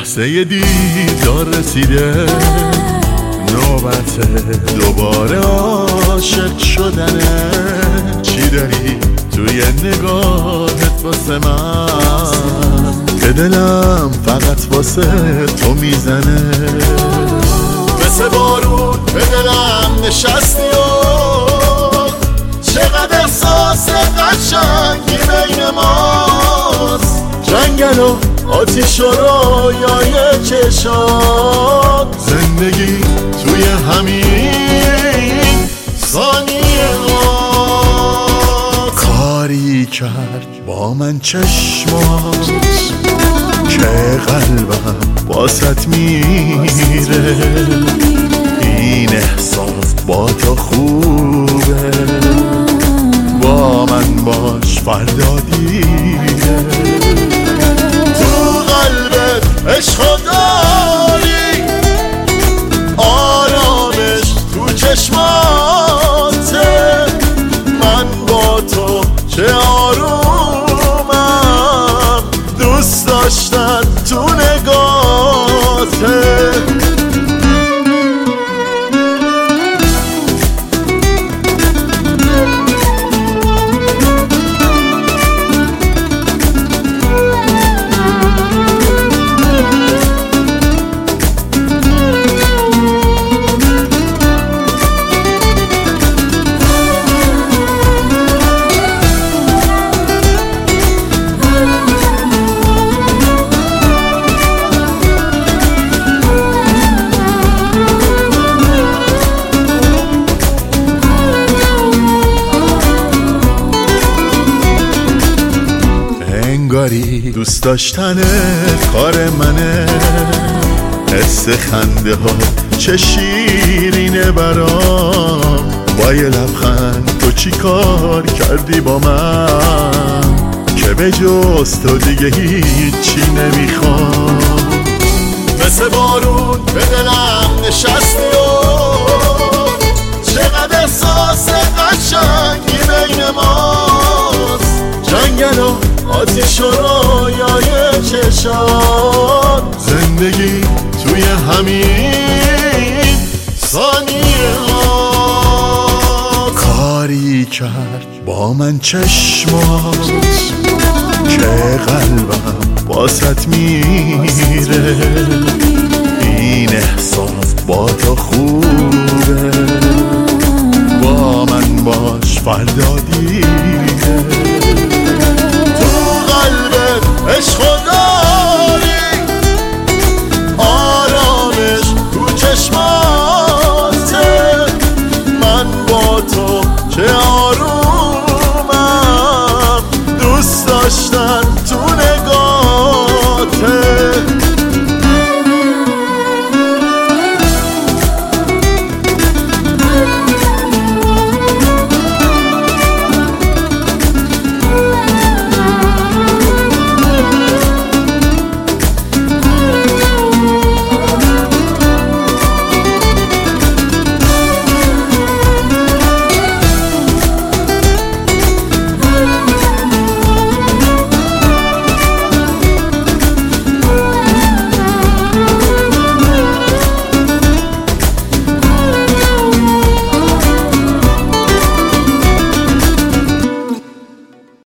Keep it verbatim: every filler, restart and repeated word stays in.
لحظه دیدار رسیده، نوبت دوباره عاشق شدنه. چی داری توی نگاهت واسه من که دلم فقط واسه تو میزنه؟ مثل بارون به دلم نشستی و چقدر احساس قشنگی بین ماست. جنگل و آتیش و رویای چشات، زندگی توی همین ثانیه ها. کاری کرد با من چشمات که قلبم باست میره. این احساس با تو خوبه، با من باش فردا دیره. تو قلبت عشق داری، آرامش تو چشماته. من با تو چه آرومم، دوست داشتن تو نگاته. انگاری دوست داشتن کار منه، حس خنده ها چه شیرینه برام. با یه لبخند تو چی کار کردی با من که به جز تو دیگه هیچی نمیخوام. مثل بارون به دلم نشستی و چقدر احساس قشنگی بین ماست. جنگل و آتیش و رویای چشات، زندگی توی همین ثانیه ها. کاری کرد با من چشمات که قلبم باست میره. این احساس با تو خوبه، با من باش فردا دیره. عشق